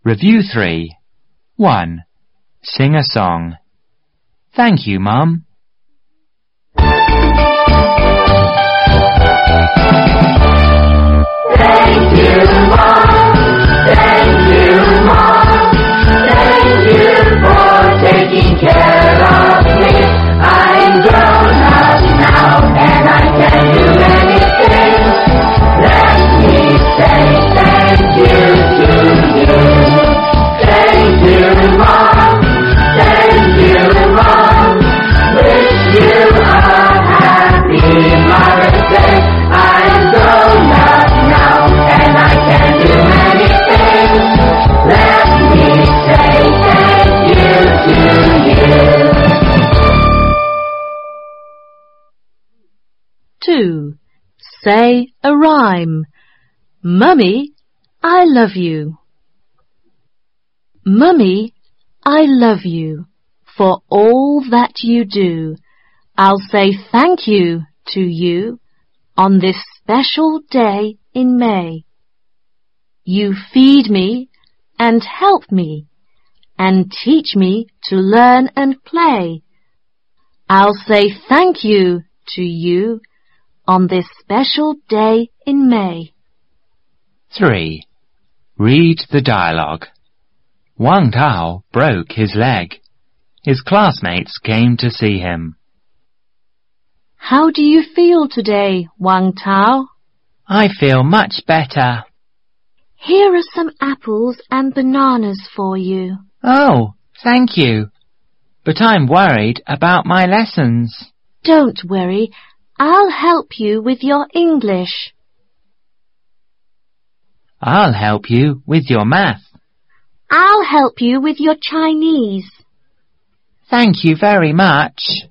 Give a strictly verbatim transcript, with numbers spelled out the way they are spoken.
Review three. one. Sing a song. Thank you, Mum. Thank you, Mom. Thank you, Mom. Thank you for taking care of me. I'm grown up now and I can do anything. Let me say thank you to you. Thank you, Mom. Thank you, Mom. Wish you a happy Mother's Day. I'm grown up now and I can do anything. Let me say thank you to you. two. Say a rhyme. Mummy, I love you. Mummy, I love you for all that you do. I'll say thank you to you on this special day in May. You feed me and help me and teach me to learn and play. I'll say thank you to you on this special day in May. three. Read the dialogue. Wang Tao broke his leg. His classmates came to see him. How do you feel today, Wang Tao? I feel much better. Here are some apples and bananas for you. Oh, thank you. But I'm worried about my lessons. Don't worry, I'll help you with your English. I'll help you with your math. I'll help you with your Chinese. Thank you very much.